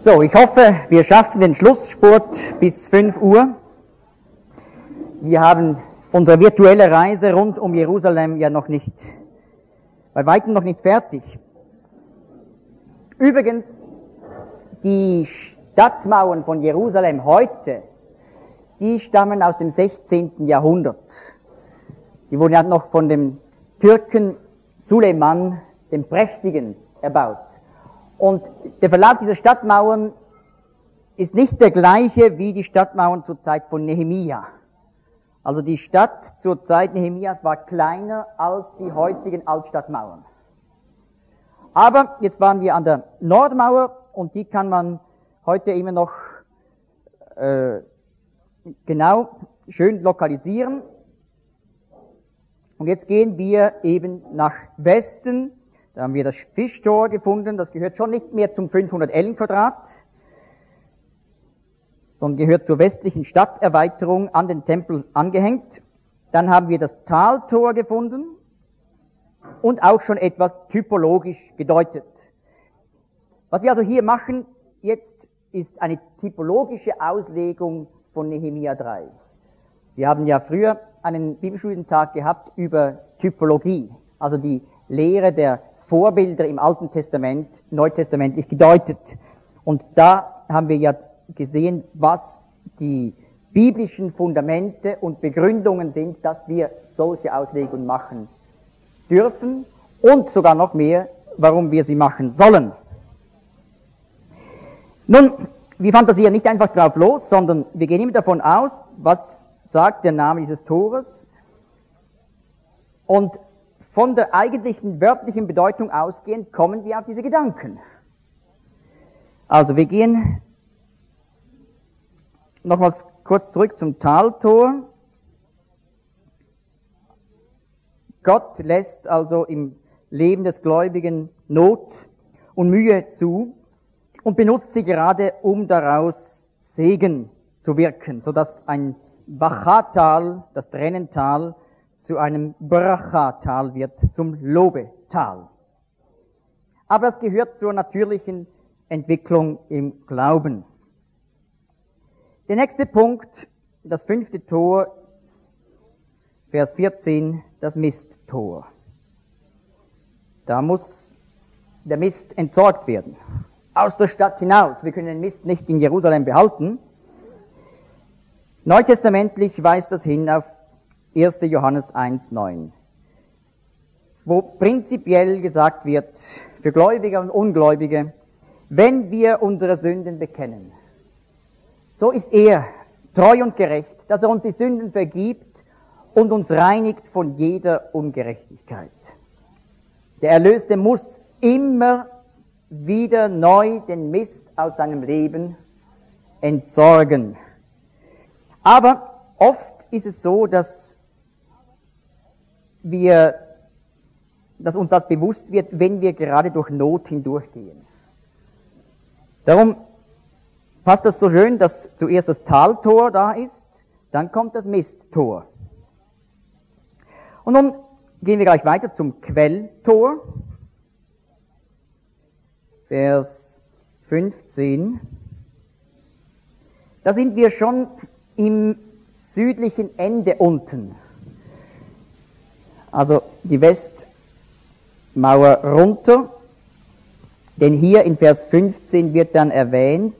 So, ich hoffe, wir schaffen den Schlussspurt bis 5 Uhr. Wir haben unsere virtuelle Reise rund um Jerusalem ja noch nicht, bei weitem noch nicht fertig. Übrigens, die Stadtmauern von Jerusalem heute, die stammen aus dem 16. Jahrhundert. Die wurden ja noch von dem Türken Suleiman, dem Prächtigen, erbaut. Und der Verlauf dieser Stadtmauern ist nicht der gleiche wie die Stadtmauern zur Zeit von Nehemia. Also die Stadt zur Zeit Nehemias war kleiner als die heutigen Altstadtmauern. Aber jetzt waren wir an der Nordmauer und die kann man heute immer noch genau schön lokalisieren. Und jetzt gehen wir eben nach Westen. Da haben wir das Fischtor gefunden. Das gehört schon nicht mehr zum 500 Ellen Quadrat, sondern gehört zur westlichen Stadterweiterung an den Tempel angehängt. Dann haben wir das Taltor gefunden und auch schon etwas typologisch gedeutet. Was wir also hier machen jetzt ist eine typologische Auslegung von Nehemia 3. Wir haben ja früher einen Bibelstudientag gehabt über Typologie, also die Lehre der Vorbilder im Alten Testament, neutestamentlich gedeutet. Und da haben wir ja gesehen, was die biblischen Fundamente und Begründungen sind, dass wir solche Auslegungen machen dürfen und sogar noch mehr, warum wir sie machen sollen. Nun, wir fantasieren nicht einfach drauf los, sondern wir gehen immer davon aus, was sagt der Name dieses Tores, und von der eigentlichen wörtlichen Bedeutung ausgehend kommen wir auf diese Gedanken. Also wir gehen nochmals kurz zurück zum Taltor. Gott lässt also im Leben des Gläubigen Not und Mühe zu und benutzt sie gerade, um daraus Segen zu wirken, sodass ein Bachatal, das Tränental, zu einem Brachatal wird, zum Lobetal. Aber das gehört zur natürlichen Entwicklung im Glauben. Der nächste Punkt, das 5. Tor, Vers 14, das Misttor. Da muss der Mist entsorgt werden. Aus der Stadt hinaus. Wir können den Mist nicht in Jerusalem behalten. Neutestamentlich weist das hin auf 1. Johannes 1,9, wo prinzipiell gesagt wird, für Gläubige und Ungläubige, wenn wir unsere Sünden bekennen, so ist er treu und gerecht, dass er uns die Sünden vergibt und uns reinigt von jeder Ungerechtigkeit. Der Erlöste muss immer wieder neu den Mist aus seinem Leben entsorgen. Aber oft ist es so, dass uns das bewusst wird, wenn wir gerade durch Not hindurchgehen. Darum passt das so schön, dass zuerst das Taltor da ist, dann kommt das Misttor. Und nun gehen wir gleich weiter zum Quelltor. Vers 15. Da sind wir schon im südlichen Ende unten. Also die Westmauer runter, denn hier in Vers 15 wird dann erwähnt,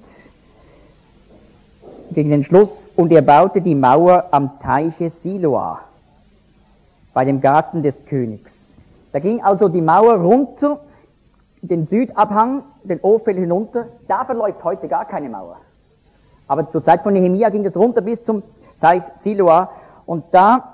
gegen den Schluss, und er baute die Mauer am Teiche Siloa, bei dem Garten des Königs. Da ging also die Mauer runter, den Südabhang, den Ophel hinunter, da verläuft heute gar keine Mauer. Aber zur Zeit von Nehemia ging es runter bis zum Teich Siloa, und da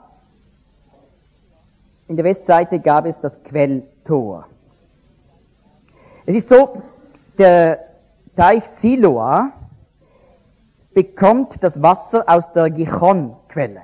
in der Westseite gab es das Quelltor. Es ist so, der Teich Siloa bekommt das Wasser aus der Gichon-Quelle.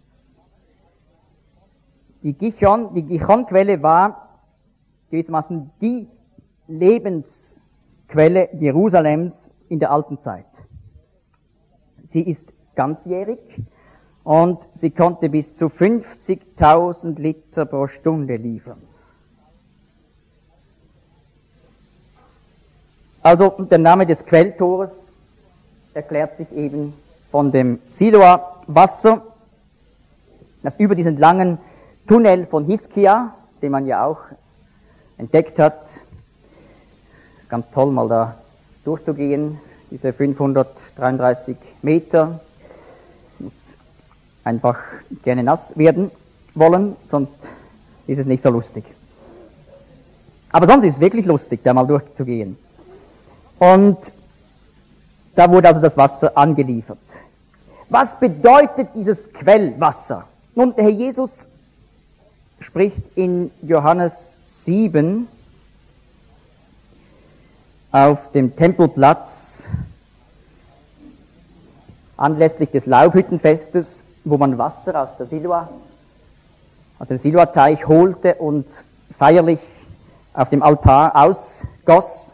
Die Gichon-Quelle war gewissermaßen die Lebensquelle Jerusalems in der alten Zeit. Sie ist ganzjährig und sie konnte bis zu 50.000 Liter pro Stunde liefern. Also der Name des Quelltores erklärt sich eben von dem Siloa-Wasser, das über diesen langen Tunnel von Hiskia, den man ja auch entdeckt hat, ist ganz toll mal da durchzugehen, diese 533 Meter, muss einfach gerne nass werden wollen, sonst ist es nicht so lustig. Aber sonst ist es wirklich lustig, da mal durchzugehen. Und da wurde also das Wasser angeliefert. Was bedeutet dieses Quellwasser? Nun, der Herr Jesus spricht in Johannes 7 auf dem Tempelplatz anlässlich des Laubhüttenfestes, wo man Wasser aus dem Siloa-Teich holte und feierlich auf dem Altar ausgoss.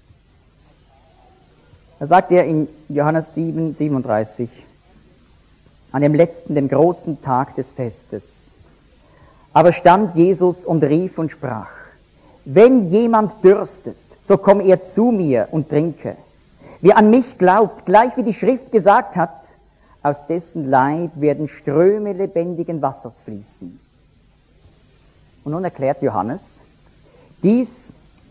Da sagt er in Johannes 7, 37, an dem letzten, dem großen Tag des Festes. Aber stand Jesus und rief und sprach, wenn jemand dürstet, so komm er zu mir und trinke. Wer an mich glaubt, gleich wie die Schrift gesagt hat, aus dessen Leib werden Ströme lebendigen Wassers fließen. Und nun erklärt Johannes, dies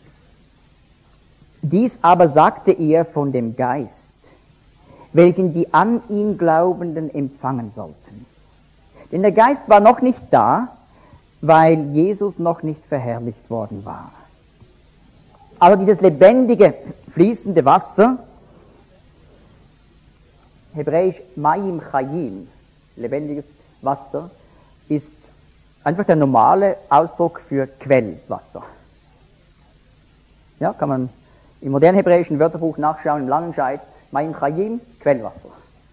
aber sagte er von dem Geist, welchen die an ihn Glaubenden empfangen sollten. Denn der Geist war noch nicht da, weil Jesus noch nicht verherrlicht worden war. Aber dieses lebendige, fließende Wasser, hebräisch Mayim Chayim, lebendiges Wasser, ist einfach der normale Ausdruck für Quellwasser. Ja, kann man im modernen hebräischen Wörterbuch nachschauen, im Langenscheid, Mayim Chayim, Quellwasser.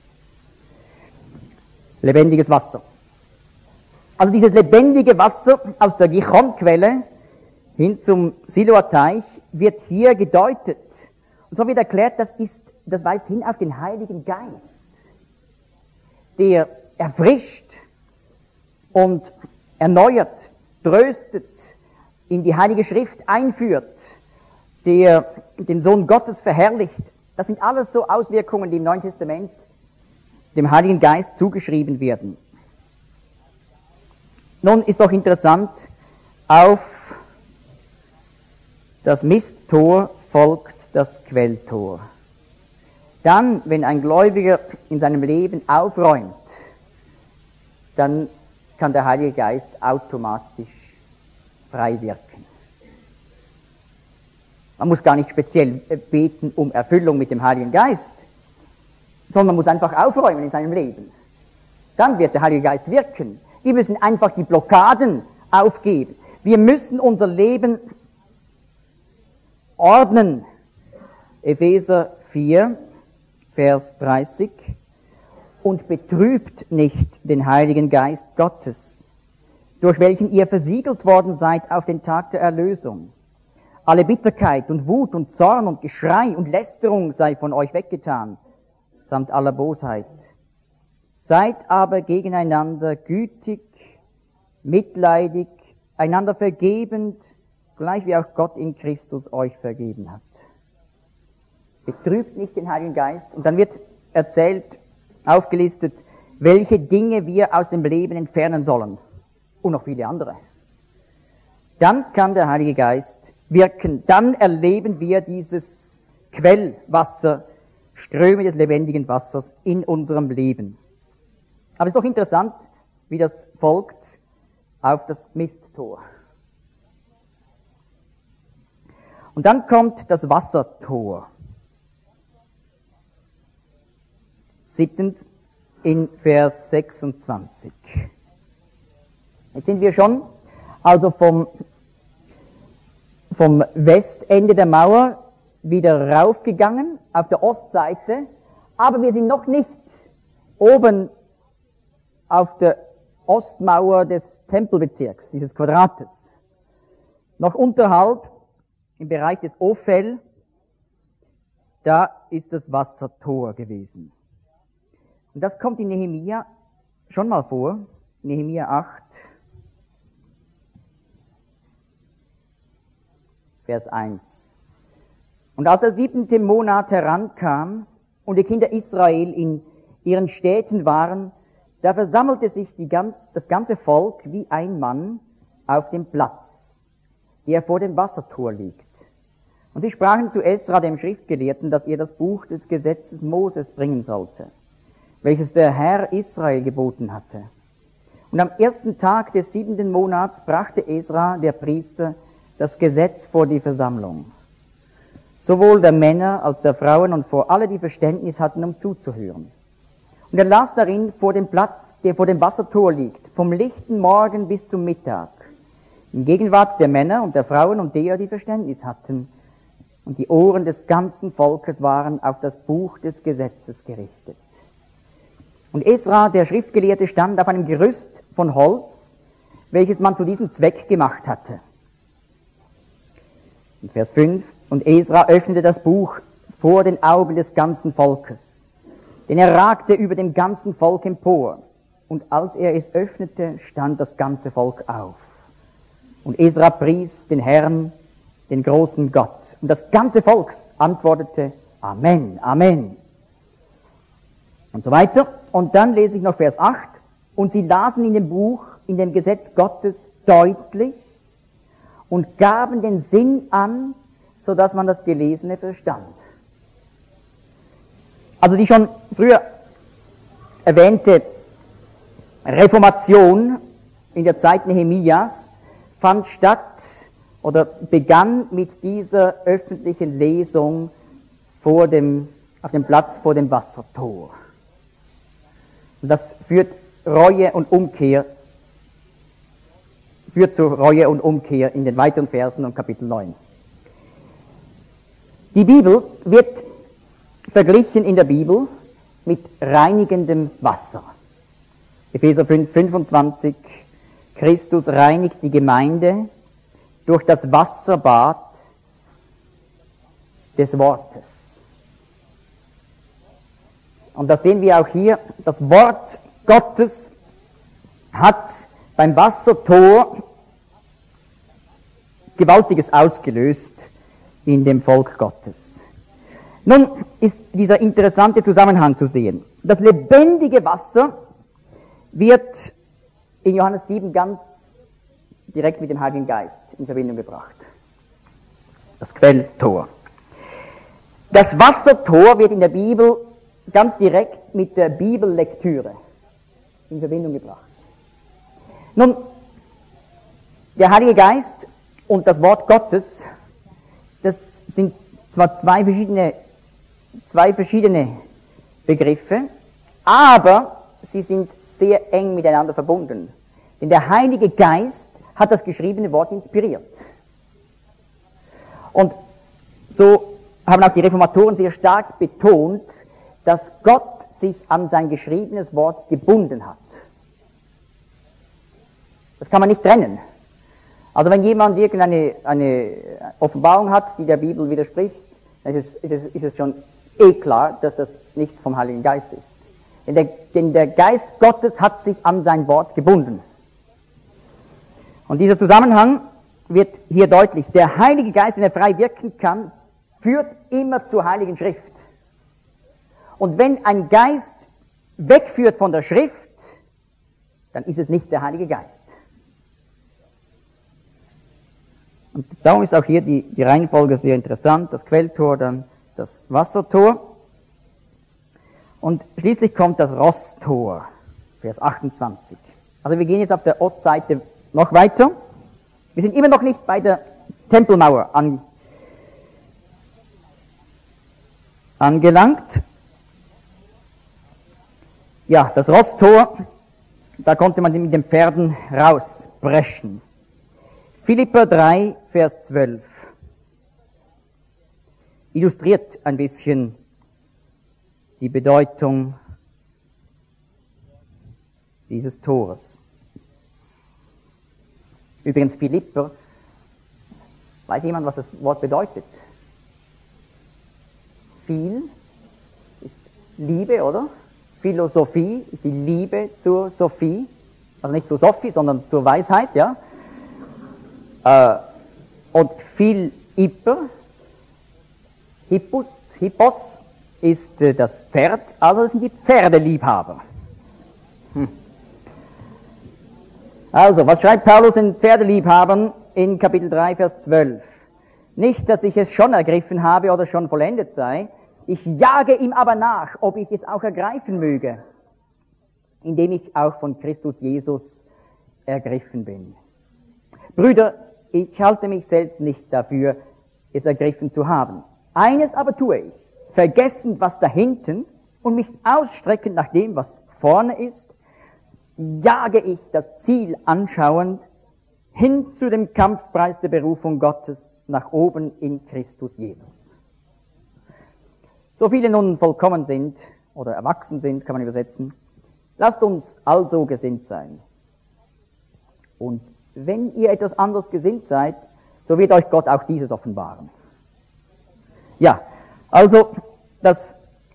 Lebendiges Wasser. Also dieses lebendige Wasser aus der Gichon-Quelle hin zum Siloa-Teich wird hier gedeutet. Und so wird erklärt, das weist hin auf den Heiligen Geist, der erfrischt und erneuert, tröstet, in die Heilige Schrift einführt, der den Sohn Gottes verherrlicht. Das sind alles so Auswirkungen, die im Neuen Testament dem Heiligen Geist zugeschrieben werden. Nun ist doch interessant, auf das Misttor folgt das Quelltor. Dann, wenn ein Gläubiger in seinem Leben aufräumt, dann kann der Heilige Geist automatisch frei wirken. Man muss gar nicht speziell beten um Erfüllung mit dem Heiligen Geist, sondern man muss einfach aufräumen in seinem Leben. Dann wird der Heilige Geist wirken. Wir müssen einfach die Blockaden aufgeben. Wir müssen unser Leben ordnen. Epheser 4, Vers 30. Und betrübt nicht den Heiligen Geist Gottes, durch welchen ihr versiegelt worden seid auf den Tag der Erlösung. Alle Bitterkeit und Wut und Zorn und Geschrei und Lästerung sei von euch weggetan, samt aller Bosheit. Seid aber gegeneinander gütig, mitleidig, einander vergebend, gleich wie auch Gott in Christus euch vergeben hat. Betrübt nicht den Heiligen Geist. Und dann wird erzählt, aufgelistet, welche Dinge wir aus dem Leben entfernen sollen. Und noch viele andere. Dann kann der Heilige Geist wirken. Dann erleben wir dieses Quellwasser, Ströme des lebendigen Wassers in unserem Leben. Aber es ist doch interessant, wie das folgt auf das Misttor. Und dann kommt das Wassertor. Siebtens in Vers 26. Jetzt sind wir schon also vom Westende der Mauer wieder raufgegangen auf der Ostseite, aber wir sind noch nicht oben auf der Ostmauer des Tempelbezirks, dieses Quadrates. Noch unterhalb, im Bereich des Ophel, da ist das Wassertor gewesen. Und das kommt in Nehemia schon mal vor, Nehemia 8, Vers 1. Und als der 7. Monat herankam und die Kinder Israel in ihren Städten waren, da versammelte sich das ganze Volk wie ein Mann auf dem Platz, der vor dem Wassertor liegt. Und sie sprachen zu Esra, dem Schriftgelehrten, dass er das Buch des Gesetzes Moses bringen sollte, welches der Herr Israel geboten hatte. Und am 1. Tag des 7. Monats brachte Esra, der Priester, das Gesetz vor die Versammlung, sowohl der Männer als der Frauen und vor alle, die Verständnis hatten, um zuzuhören. Und er las darin vor dem Platz, der vor dem Wassertor liegt, vom lichten Morgen bis zum Mittag, in Gegenwart der Männer und der Frauen und derer, die Verständnis hatten. Und die Ohren des ganzen Volkes waren auf das Buch des Gesetzes gerichtet. Und Esra, der Schriftgelehrte, stand auf einem Gerüst von Holz, welches man zu diesem Zweck gemacht hatte. In Vers 5: Und Esra öffnete das Buch vor den Augen des ganzen Volkes, denn er ragte über dem ganzen Volk empor. Und als er es öffnete, stand das ganze Volk auf. Und Esra pries den Herrn, den großen Gott. Und das ganze Volk antwortete: Amen, Amen. Und so weiter. Und dann lese ich noch Vers 8. Und sie lasen in dem Buch, in dem Gesetz Gottes deutlich und gaben den Sinn an, so dass man das Gelesene verstand. Also die schon früher erwähnte Reformation in der Zeit Nehemias fand statt oder begann mit dieser öffentlichen Lesung auf dem Platz vor dem Wassertor. Und das führt zu Reue und Umkehr in den weiteren Versen und Kapitel 9. Die Bibel wird verglichen in der Bibel mit reinigendem Wasser. Epheser 5, 25, Christus reinigt die Gemeinde durch das Wasserbad des Wortes. Und das sehen wir auch hier, das Wort Gottes hat beim Wassertor Gewaltiges ausgelöst in dem Volk Gottes. Nun ist dieser interessante Zusammenhang zu sehen. Das lebendige Wasser wird in Johannes 7 ganz direkt mit dem Heiligen Geist in Verbindung gebracht. Das Quelltor. Das Wassertor wird in der Bibel ganz direkt mit der Bibellektüre in Verbindung gebracht. Nun, der Heilige Geist und das Wort Gottes, das sind zwar zwei verschiedene Begriffe, aber sie sind sehr eng miteinander verbunden. Denn der Heilige Geist hat das geschriebene Wort inspiriert. Und so haben auch die Reformatoren sehr stark betont, dass Gott sich an sein geschriebenes Wort gebunden hat. Das kann man nicht trennen. Also wenn jemand eine Offenbarung hat, die der Bibel widerspricht, dann ist es schon klar, dass das nicht vom Heiligen Geist ist. Denn der Geist Gottes hat sich an sein Wort gebunden. Und dieser Zusammenhang wird hier deutlich. Der Heilige Geist, wenn er frei wirken kann, führt immer zur Heiligen Schrift. Und wenn ein Geist wegführt von der Schrift, dann ist es nicht der Heilige Geist. Und darum ist auch hier die Reihenfolge sehr interessant. Das Quelltor, dann das Wassertor. Und schließlich kommt das Rosstor, Vers 28. Also wir gehen jetzt auf der Ostseite noch weiter. Wir sind immer noch nicht bei der Tempelmauer angelangt. Ja, das Rosstor, da konnte man mit den Pferden rauspreschen. Philipper 3, Vers 12 illustriert ein bisschen die Bedeutung dieses Tores. Übrigens, Philipper, weiß jemand, was das Wort bedeutet? Viel ist Liebe, oder? Philosophie ist die Liebe zur Sophie, also nicht zur Sophie, sondern zur Weisheit, ja. Und Philipper Hippos ist das Pferd, also das sind die Pferdeliebhaber. Also, was schreibt Paulus den Pferdeliebhabern in Kapitel 3, Vers 12? Nicht, dass ich es schon ergriffen habe oder schon vollendet sei, ich jage ihm aber nach, ob ich es auch ergreifen möge, indem ich auch von Christus Jesus ergriffen bin. Brüder, ich halte mich selbst nicht dafür, es ergriffen zu haben. Eines aber tue ich, vergessend, was da hinten und mich ausstreckend nach dem, was vorne ist, jage ich das Ziel anschauend hin zu dem Kampfpreis der Berufung Gottes nach oben in Christus Jesus. So viele nun vollkommen sind oder erwachsen sind, kann man übersetzen, lasst uns also gesinnt sein. Und wenn ihr etwas anderes gesinnt seid, so wird euch Gott auch dieses offenbaren. Ja, also das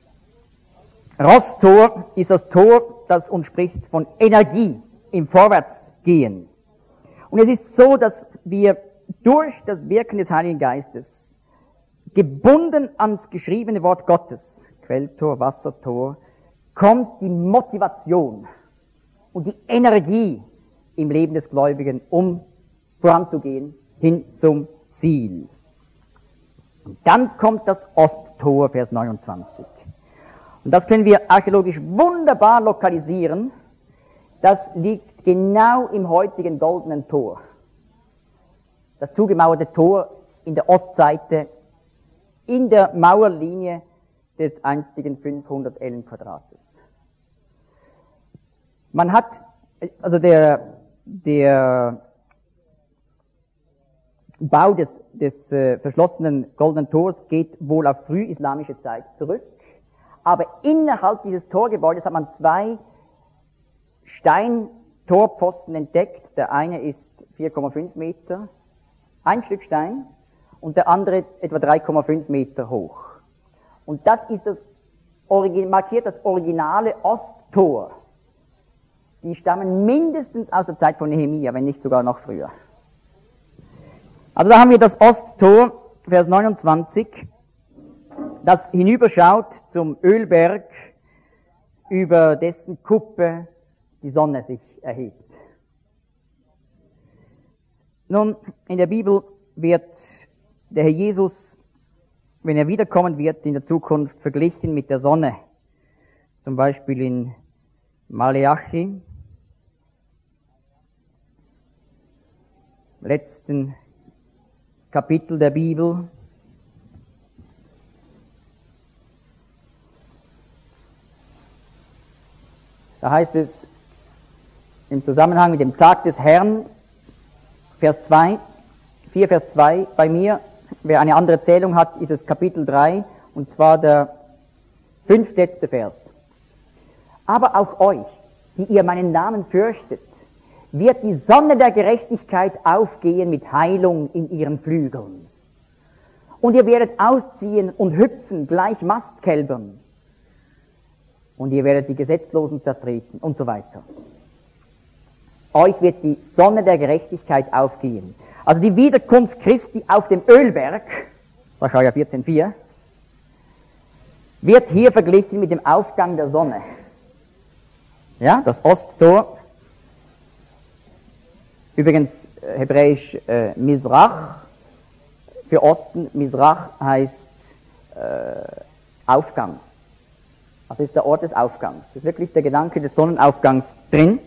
Rosstor ist das Tor, das uns spricht von Energie im Vorwärtsgehen. Und es ist so, dass wir durch das Wirken des Heiligen Geistes, gebunden ans geschriebene Wort Gottes, Quelltor, Wassertor, kommt die Motivation und die Energie im Leben des Gläubigen, um voranzugehen, hin zum Ziel. Und dann kommt das Osttor, Vers 29. Und das können wir archäologisch wunderbar lokalisieren. Das liegt genau im heutigen Goldenen Tor. Das zugemauerte Tor in der Ostseite, in der Mauerlinie des einstigen 500 Ellen Quadrates. Man hat, also der Bau des verschlossenen Goldenen Tors geht wohl auf frühislamische Zeit zurück. Aber innerhalb dieses Torgebäudes hat man zwei Steintorpfosten entdeckt. Der eine ist 4,5 Meter, ein Stück Stein, und der andere etwa 3,5 Meter hoch. Und das ist markiert das originale Osttor. Die stammen mindestens aus der Zeit von Nehemia, wenn nicht sogar noch früher. Also da haben wir das Osttor, Vers 29, das hinüberschaut zum Ölberg, über dessen Kuppe die Sonne sich erhebt. Nun, in der Bibel wird der Herr Jesus, wenn er wiederkommen wird, in der Zukunft verglichen mit der Sonne. Zum Beispiel in Maleachi, letzten Kapitel der Bibel. Da heißt es im Zusammenhang mit dem Tag des Herrn, Vers 2, 4 Vers 2, bei mir, wer eine andere Zählung hat, ist es Kapitel 3, und zwar der 5. letzte Vers. Aber auch euch, die ihr meinen Namen fürchtet, wird die Sonne der Gerechtigkeit aufgehen mit Heilung in ihren Flügeln. Und ihr werdet ausziehen und hüpfen gleich Mastkälbern. Und ihr werdet die Gesetzlosen zertreten und so weiter. Euch wird die Sonne der Gerechtigkeit aufgehen. Also die Wiederkunft Christi auf dem Ölberg, Sacharja 14,4, wird hier verglichen mit dem Aufgang der Sonne. Ja, das Osttor, übrigens hebräisch Mizrach, für Osten, Mizrach heißt Aufgang. Das ist der Ort des Aufgangs. Das ist wirklich der Gedanke des Sonnenaufgangs drin.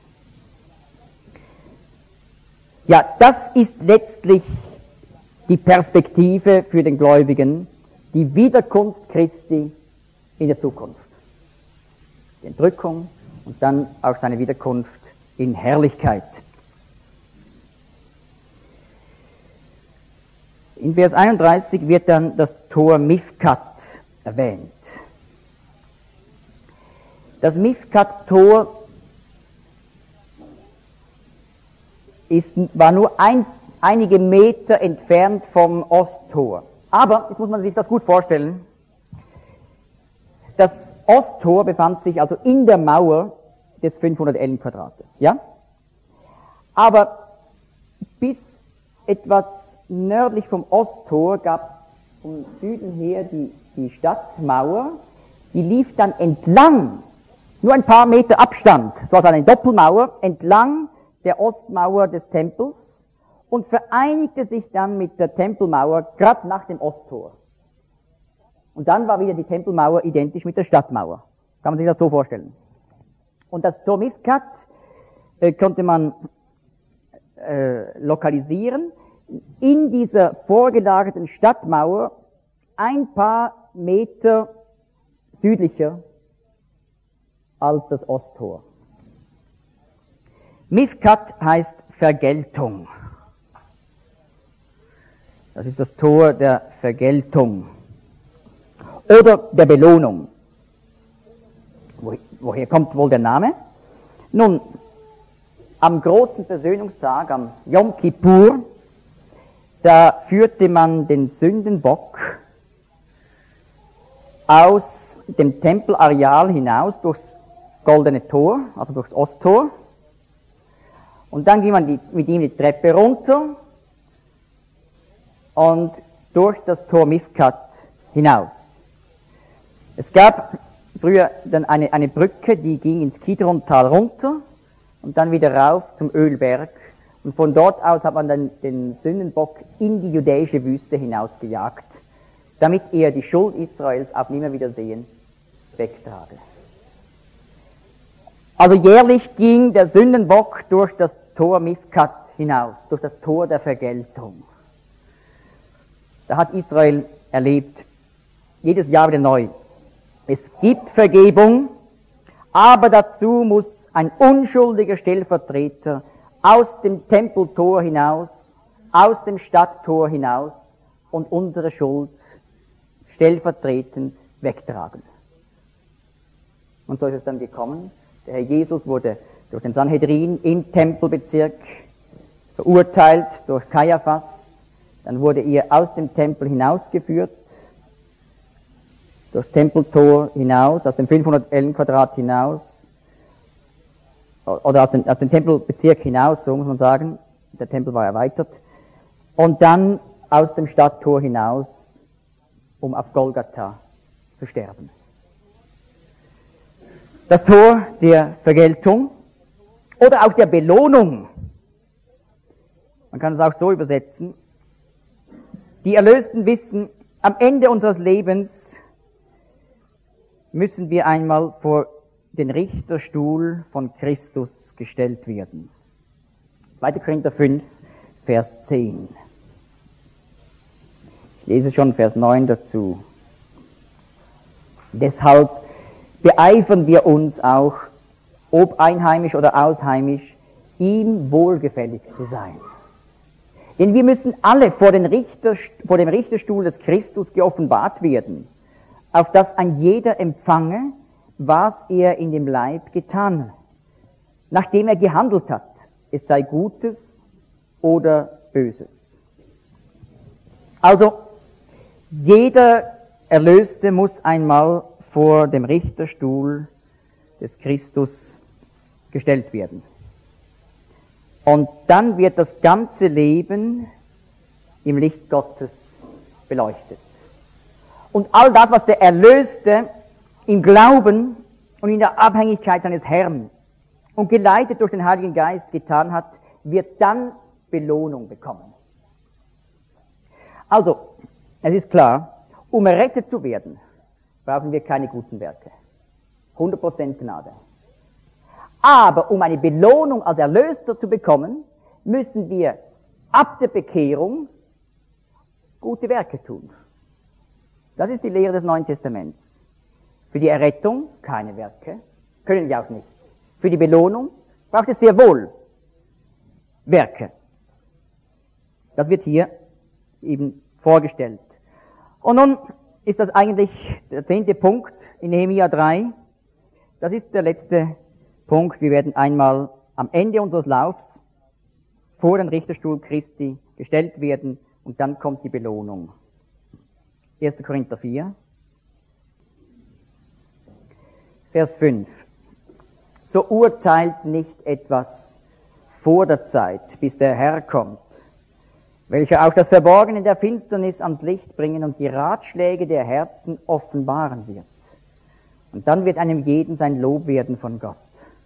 Ja, das ist letztlich die Perspektive für den Gläubigen, die Wiederkunft Christi in der Zukunft. Die Entrückung und dann auch seine Wiederkunft in Herrlichkeit. In Vers 31 wird dann das Tor Mifkat erwähnt. Das Mifkat-Tor war nur einige Meter entfernt vom Osttor. Aber, jetzt muss man sich das gut vorstellen, das Osttor befand sich also in der Mauer des 500 Ellen Quadrates. Ja? Aber bis etwas nördlich vom Osttor gab vom Süden her die Stadtmauer, die lief dann entlang, nur ein paar Meter Abstand, so als eine Doppelmauer, entlang der Ostmauer des Tempels und vereinigte sich dann mit der Tempelmauer gerade nach dem Osttor. Und dann war wieder die Tempelmauer identisch mit der Stadtmauer. Kann man sich das so vorstellen. Und das Tor Mifkat konnte man lokalisieren in dieser vorgelagerten Stadtmauer ein paar Meter südlicher als das Osttor. Mifkat heißt Vergeltung. Das ist das Tor der Vergeltung oder der Belohnung. Woher kommt wohl der Name? Nun, am großen Versöhnungstag, am Yom Kippur, da führte man den Sündenbock aus dem Tempelareal hinaus durchs Goldene Tor, also durchs Osttor. Und dann ging man mit ihm die Treppe runter und durch das Tor Mifkat hinaus. Es gab früher dann eine Brücke, die ging ins Kidron-Tal runter und dann wieder rauf zum Ölberg. Und von dort aus hat man dann den Sündenbock in die judäische Wüste hinausgejagt, damit er die Schuld Israels auf Nimmerwiedersehen wegtrage. Also jährlich ging der Sündenbock durch das Tor Mifkat hinaus, durch das Tor der Vergeltung. Da hat Israel erlebt, jedes Jahr wieder neu. Es gibt Vergebung, aber dazu muss ein unschuldiger Stellvertreter aus dem Tempeltor hinaus, aus dem Stadttor hinaus und unsere Schuld stellvertretend wegtragen. Und so ist es dann gekommen. Der Herr Jesus wurde durch den Sanhedrin im Tempelbezirk verurteilt, durch Kaiaphas. Dann wurde er aus dem Tempel hinausgeführt, durchs Tempeltor hinaus, aus dem 500 Ellenquadrat hinaus, oder auf den Tempelbezirk hinaus, so muss man sagen. Der Tempel war erweitert. Und dann aus dem Stadttor hinaus, um auf Golgatha zu sterben. Das Tor der Vergeltung oder auch der Belohnung. Man kann es auch so übersetzen. Die Erlösten wissen, am Ende unseres Lebens müssen wir einmal vor den Richterstuhl von Christus gestellt werden. 2. Korinther 5, Vers 10. Ich lese schon Vers 9 dazu. Deshalb beeifern wir uns auch, ob einheimisch oder ausheimisch, ihm wohlgefällig zu sein. Denn wir müssen alle vor dem Richterstuhl des Christus geoffenbart werden, auf dass ein jeder empfange, was er in dem Leib getan, nachdem er gehandelt hat, es sei Gutes oder Böses. Also, jeder Erlöste muss einmal vor dem Richterstuhl des Christus gestellt werden. Und dann wird das ganze Leben im Licht Gottes beleuchtet. Und all das, was der Erlöste im Glauben und in der Abhängigkeit seines Herrn und geleitet durch den Heiligen Geist getan hat, wird dann Belohnung bekommen. Also, es ist klar, um errettet zu werden, brauchen wir keine guten Werke. 100% Gnade. Aber um eine Belohnung als Erlöster zu bekommen, müssen wir ab der Bekehrung gute Werke tun. Das ist die Lehre des Neuen Testaments. Für die Errettung keine Werke, können wir auch nicht. Für die Belohnung braucht es sehr wohl Werke. Das wird hier eben vorgestellt. Und nun ist das eigentlich der 10. Punkt in Nehemia 3. Das ist der letzte Punkt. Wir werden einmal am Ende unseres Laufs vor den Richterstuhl Christi gestellt werden und dann kommt die Belohnung. 1. Korinther 4, Vers 5. So urteilt nicht etwas vor der Zeit, bis der Herr kommt, welcher auch das Verborgene der Finsternis ans Licht bringen und die Ratschläge der Herzen offenbaren wird. Und dann wird einem jeden sein Lob werden von Gott.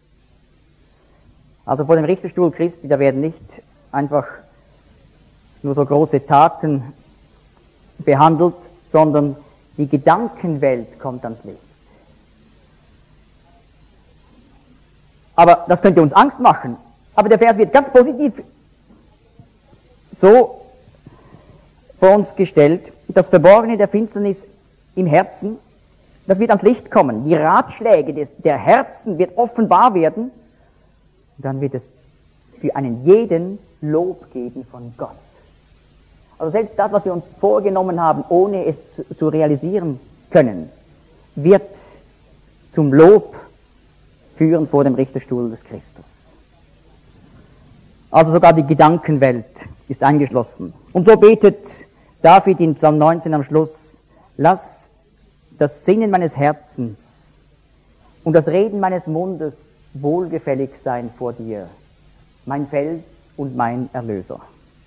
Also vor dem Richterstuhl Christi, da werden nicht einfach nur so große Taten behandelt, sondern die Gedankenwelt kommt ans Licht. Aber das könnte uns Angst machen. Aber der Vers wird ganz positiv so vor uns gestellt: Das Verborgene der Finsternis im Herzen, das wird ans Licht kommen. Die Ratschläge der Herzen wird offenbar werden. Und dann wird es für einen jeden Lob geben von Gott. Also selbst das, was wir uns vorgenommen haben, ohne es zu realisieren können, wird zum Lob führen vor dem Richterstuhl des Christus. Also sogar die Gedankenwelt ist eingeschlossen. Und so betet David in Psalm 19 am Schluss: Lass das Singen meines Herzens und das Reden meines Mundes wohlgefällig sein vor dir, mein Fels und mein Erlöser.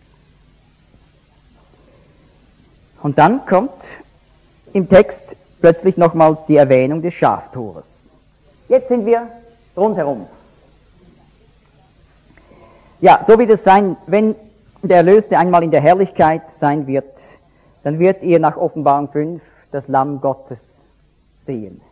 Und dann kommt im Text plötzlich nochmals die Erwähnung des Schaftores. Jetzt sind wir rundherum. Ja, so wird es sein, wenn der Erlöste einmal in der Herrlichkeit sein wird, dann wird ihr nach Offenbarung 5 das Lamm Gottes sehen.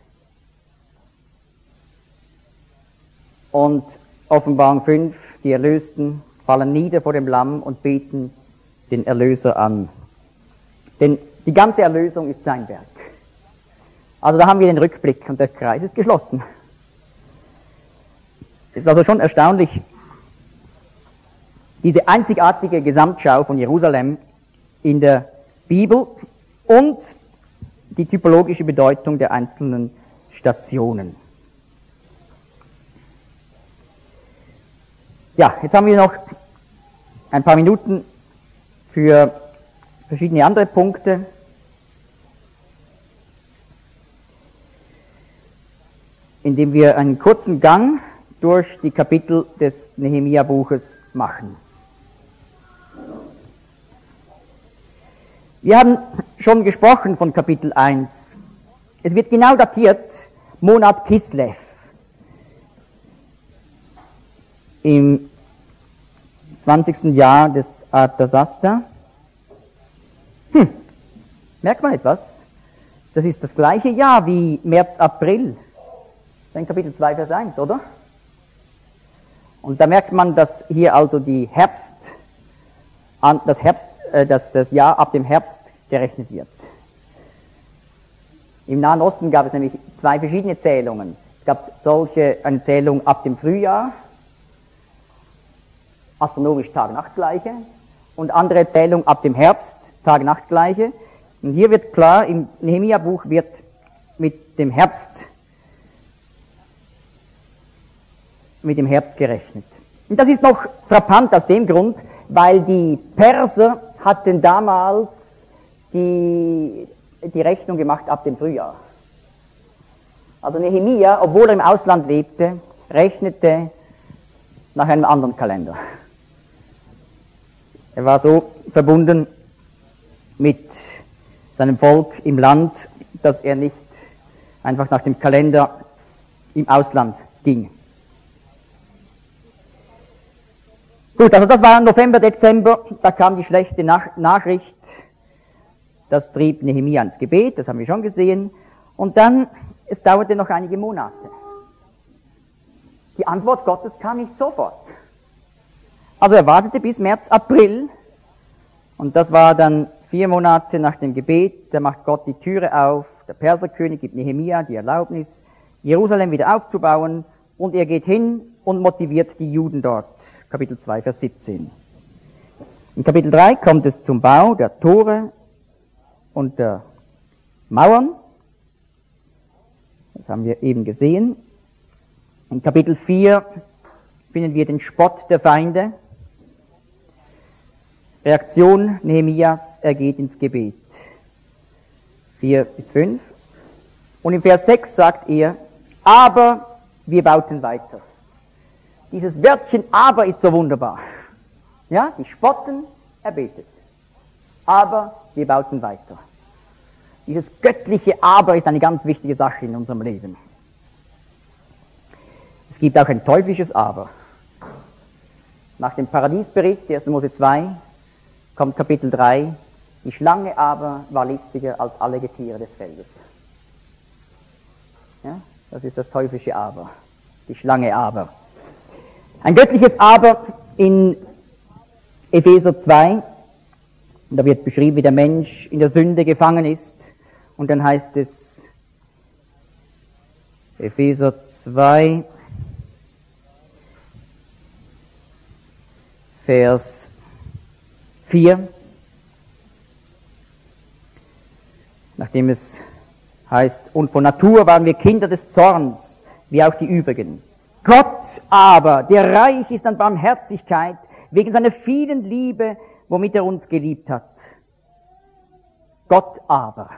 Und Offenbarung 5, die Erlösten fallen nieder vor dem Lamm und beten den Erlöser an. Denn die ganze Erlösung ist sein Werk. Also da haben wir den Rückblick und der Kreis ist geschlossen. Es ist also schon erstaunlich, diese einzigartige Gesamtschau von Jerusalem in der Bibel und die typologische Bedeutung der einzelnen Stationen. Ja, jetzt haben wir noch ein paar Minuten für verschiedene andere Punkte. Indem wir einen kurzen Gang durch die Kapitel des Nehemia-Buches machen. Wir haben schon gesprochen von Kapitel 1. Es wird genau datiert, Monat Kislev. Im 20. Jahr des Artasasta. Merkt man etwas? Das ist das gleiche Jahr wie März, April. In Kapitel 2, Vers 1, oder? Und da merkt man, dass hier also das Jahr ab dem Herbst gerechnet wird. Im Nahen Osten gab es nämlich zwei verschiedene Zählungen. Es gab eine Zählung ab dem Frühjahr, astronomisch Tag-Nacht-Gleiche, und andere Zählung ab dem Herbst, Tag-Nacht-Gleiche. Und hier wird klar, im Nehemia-Buch wird mit dem Herbst gerechnet. Und das ist noch frappant aus dem Grund, weil die Perser hatten damals die Rechnung gemacht ab dem Frühjahr. Also Nehemia, obwohl er im Ausland lebte, rechnete nach einem anderen Kalender. Er war so verbunden mit seinem Volk im Land, dass er nicht einfach nach dem Kalender im Ausland ging. Gut, also das war November, Dezember, da kam die schlechte Nachricht, das trieb Nehemia ins Gebet, das haben wir schon gesehen, und dann, es dauerte noch einige Monate. Die Antwort Gottes kam nicht sofort. Also er wartete bis März, April, und das war dann 4 Monate nach dem Gebet, da macht Gott die Türe auf, der Perserkönig gibt Nehemia die Erlaubnis, Jerusalem wieder aufzubauen, und er geht hin und motiviert die Juden dort. Kapitel 2, Vers 17. In Kapitel 3 kommt es zum Bau der Tore und der Mauern. Das haben wir eben gesehen. In Kapitel 4 finden wir den Spott der Feinde. Reaktion Nehemias, er geht ins Gebet. 4 bis 5. Und im Vers 6 sagt er, aber wir bauten weiter. Dieses Wörtchen aber ist so wunderbar. Ja, die spotten, er betet. Aber wir bauten weiter. Dieses göttliche Aber ist eine ganz wichtige Sache in unserem Leben. Es gibt auch ein teuflisches Aber. Nach dem Paradiesbericht, 1. Mose 2, kommt Kapitel 3, die Schlange aber war listiger als alle Getiere des Feldes. Ja, das ist das teuflische Aber, die Schlange aber. Ein göttliches Aber in Epheser 2, und da wird beschrieben, wie der Mensch in der Sünde gefangen ist, und dann heißt es, Epheser 2, Vers 4, nachdem es heißt, und von Natur waren wir Kinder des Zorns, wie auch die übrigen. Gott aber, der reich ist an Barmherzigkeit, wegen seiner vielen Liebe, womit er uns geliebt hat. Gott aber.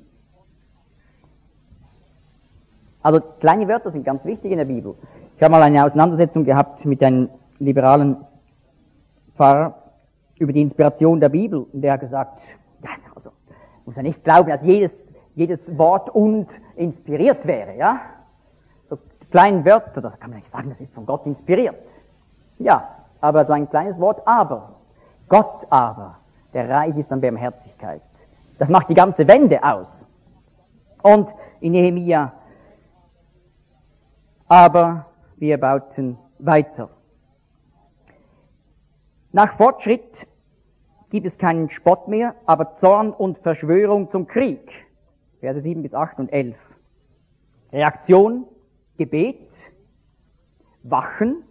Also kleine Wörter sind ganz wichtig in der Bibel. Ich habe mal eine Auseinandersetzung gehabt mit einem liberalen Pfarrer über die Inspiration der Bibel, und der hat gesagt, ja, also muss ja nicht glauben, dass jedes Wort und inspiriert wäre, ja? So kleine Wörter, da kann man nicht sagen, das ist von Gott inspiriert. Ja, aber so ein kleines Wort aber. Gott aber, der reich ist an Barmherzigkeit. Das macht die ganze Wende aus. Und in Nehemia, aber wir bauten weiter. Nach Fortschritt gibt es keinen Spott mehr, aber Zorn und Verschwörung zum Krieg. Verse 7 bis 8 und 11. Reaktion, Gebet, Wachen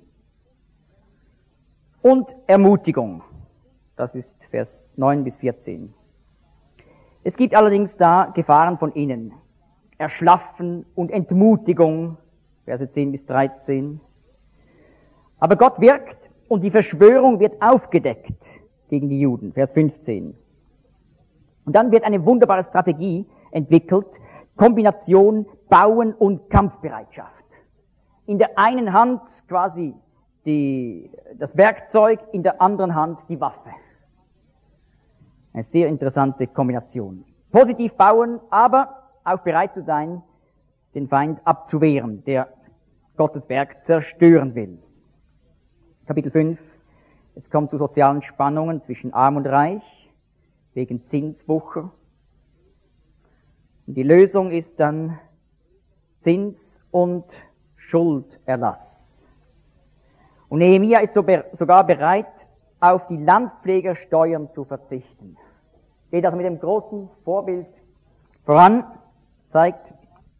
und Ermutigung. Das ist Vers 9 bis 14. Es gibt allerdings da Gefahren von innen. Erschlaffen und Entmutigung, Verse 10 bis 13. Aber Gott wirkt und die Verschwörung wird aufgedeckt gegen die Juden, Vers 15. Und dann wird eine wunderbare Strategie entwickelt, Kombination Bauen und Kampfbereitschaft. In der einen Hand quasi das Werkzeug, in der anderen Hand die Waffe. Eine sehr interessante Kombination. Positiv bauen, aber auch bereit zu sein, den Feind abzuwehren, der Gottes Werk zerstören will. Kapitel 5. Es kommt zu sozialen Spannungen zwischen Arm und Reich, wegen Zinswucher. Und die Lösung ist dann Zins- und Schulderlass. Und Nehemia ist sogar bereit, auf die Landpflegersteuern zu verzichten. Geht also mit dem großen Vorbild voran, zeigt,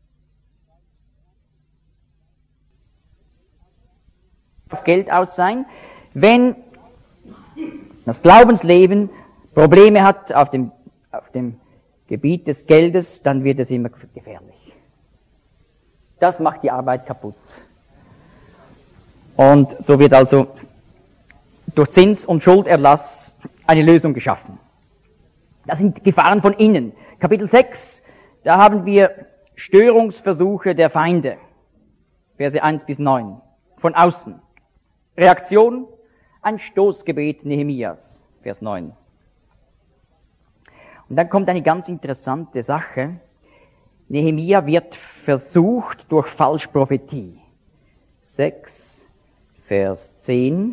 auf Geld aus sein. Wenn das Glaubensleben Probleme hat auf dem Gebiet des Geldes, dann wird es immer gefährlich. Das macht die Arbeit kaputt. Und so wird also durch Zins- und Schulderlass eine Lösung geschaffen. Das sind Gefahren von innen. Kapitel 6, da haben wir Störungsversuche der Feinde. Verse 1 bis 9. Von außen. Reaktion, ein Stoßgebet Nehemias, Vers 9. Und dann kommt eine ganz interessante Sache. Nehemia wird versucht durch Falschprophetie. 6, Vers 10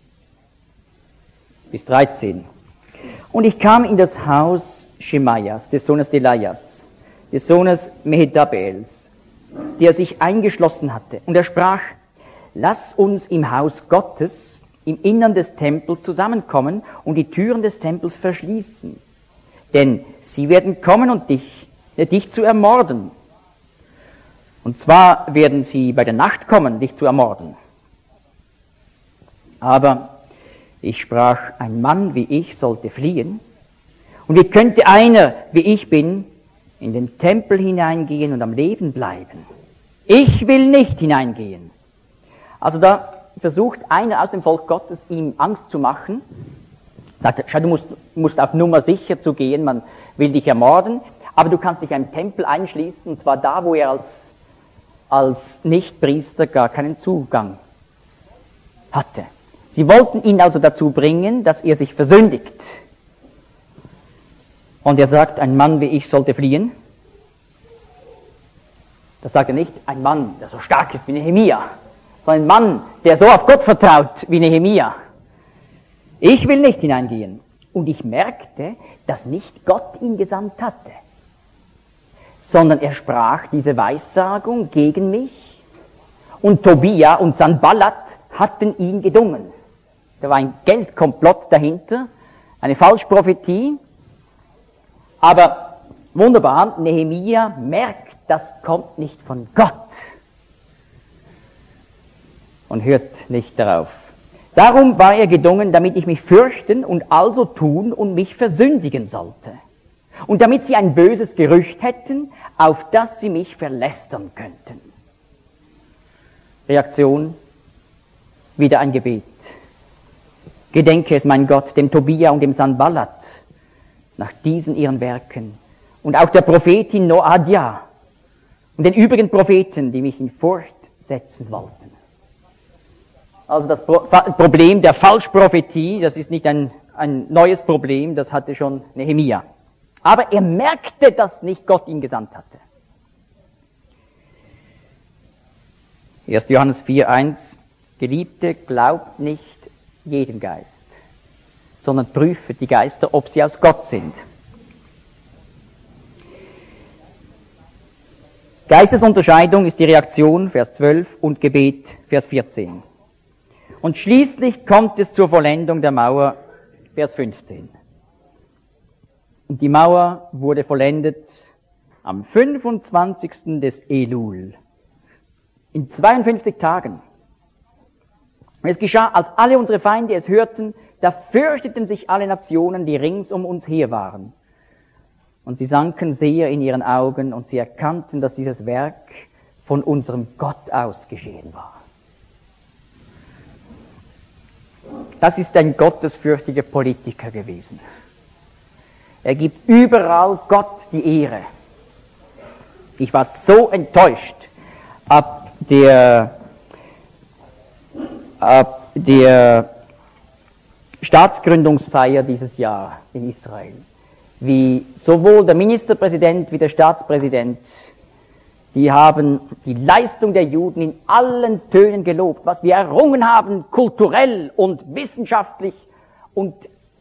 bis 13. Und ich kam in das Haus Schemaias, des Sohnes Delajas, des Sohnes Mehetabels, der sich eingeschlossen hatte. Und er sprach, lass uns im Haus Gottes, im Innern des Tempels zusammenkommen und die Türen des Tempels verschließen. Denn sie werden kommen und dich zu ermorden. Und zwar werden sie bei der Nacht kommen, dich zu ermorden. Aber ich sprach, ein Mann wie ich sollte fliehen. Und wie könnte einer, wie ich bin, in den Tempel hineingehen und am Leben bleiben? Ich will nicht hineingehen. Also da versucht einer aus dem Volk Gottes, ihm Angst zu machen. Sagt, schau, du musst auf Nummer sicher zu gehen, man will dich ermorden, aber du kannst dich in einem Tempel einschließen, und zwar da, wo er als Nichtpriester gar keinen Zugang hatte. Sie wollten ihn also dazu bringen, dass er sich versündigt. Und er sagt, ein Mann wie ich sollte fliehen. Das sagt er nicht, ein Mann, der so stark ist wie Nehemia, sondern ein Mann, der so auf Gott vertraut wie Nehemia. Ich will nicht hineingehen. Und ich merkte, dass nicht Gott ihn gesandt hatte, sondern er sprach diese Weissagung gegen mich. Und Tobia und Sanballat hatten ihn gedungen. Da war ein Geldkomplott dahinter, eine Falschprophetie. Aber wunderbar, Nehemia merkt, das kommt nicht von Gott und hört nicht darauf. Darum war er gedungen, damit ich mich fürchten und also tun und mich versündigen sollte. Und damit sie ein böses Gerücht hätten, auf das sie mich verlästern könnten. Reaktion, wieder ein Gebet. Gedenke es, mein Gott, dem Tobia und dem Sanballat, nach diesen ihren Werken, und auch der Prophetin Noadia und den übrigen Propheten, die mich in Furcht setzen wollten. Also das Problem der Falschprophetie, das ist nicht ein neues Problem, das hatte schon Nehemia. Aber er merkte, dass nicht Gott ihn gesandt hatte. 1. Johannes 4,1: Geliebte, glaubt nicht jedem Geist, sondern prüft die Geister, ob sie aus Gott sind. Geistesunterscheidung ist die Reaktion, Vers 12, und Gebet, Vers 14. Und schließlich kommt es zur Vollendung der Mauer, Vers 15. Und die Mauer wurde vollendet am 25. des Elul, in 52 Tagen. Und es geschah, als alle unsere Feinde es hörten, da fürchteten sich alle Nationen, die rings um uns her waren. Und sie sanken sehr in ihren Augen und sie erkannten, dass dieses Werk von unserem Gott aus geschehen war. Das ist ein gottesfürchtiger Politiker gewesen. Er gibt überall Gott die Ehre. Ich war so enttäuscht ab der Staatsgründungsfeier dieses Jahr in Israel, wie sowohl der Ministerpräsident wie der Staatspräsident, die haben die Leistung der Juden in allen Tönen gelobt, was wir errungen haben, kulturell und wissenschaftlich. Und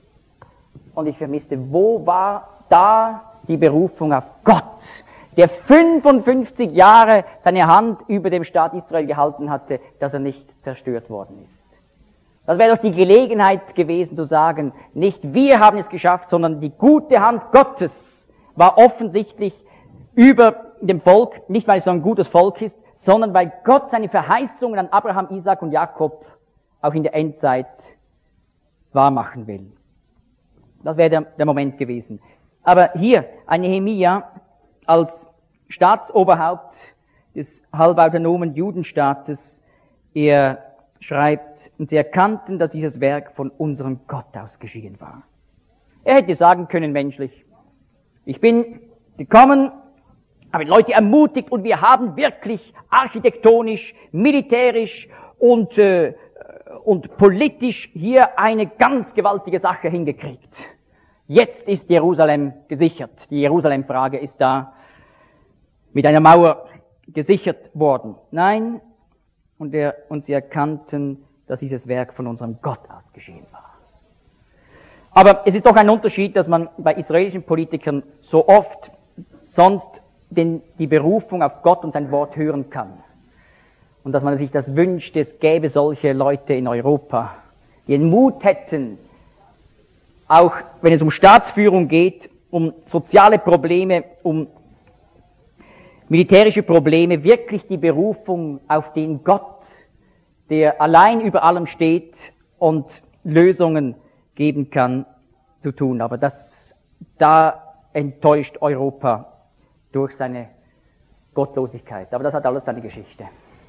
ich vermisste, wo war da die Berufung auf Gott, der 55 Jahre seine Hand über dem Staat Israel gehalten hatte, dass er nicht zerstört worden ist. Das wäre doch die Gelegenheit gewesen zu sagen, nicht wir haben es geschafft, sondern die gute Hand Gottes war offensichtlich über dem Volk, nicht weil es so ein gutes Volk ist, sondern weil Gott seine Verheißungen an Abraham, Isaac und Jakob auch in der Endzeit wahrmachen will. Das wäre der Moment gewesen. Aber hier, ein Nehemia als Staatsoberhaupt des halbautonomen Judenstaates, er schreibt, und sie erkannten, dass dieses Werk von unserem Gott aus geschehen war. Er hätte sagen können, menschlich, ich bin gekommen, habe Leute ermutigt und wir haben wirklich architektonisch, militärisch und politisch hier eine ganz gewaltige Sache hingekriegt. Jetzt ist Jerusalem gesichert. Die Jerusalem-Frage ist da mit einer Mauer gesichert worden. Nein, und sie erkannten, dass dieses Werk von unserem Gott aus geschehen war. Aber es ist doch ein Unterschied, dass man bei israelischen Politikern so oft sonst die Berufung auf Gott und sein Wort hören kann. Und dass man sich das wünscht, es gäbe solche Leute in Europa, die den Mut hätten, auch wenn es um Staatsführung geht, um soziale Probleme, um militärische Probleme, wirklich die Berufung auf den Gott, der allein über allem steht und Lösungen geben kann, zu tun. Aber da enttäuscht Europa durch seine Gottlosigkeit. Aber das hat alles seine Geschichte.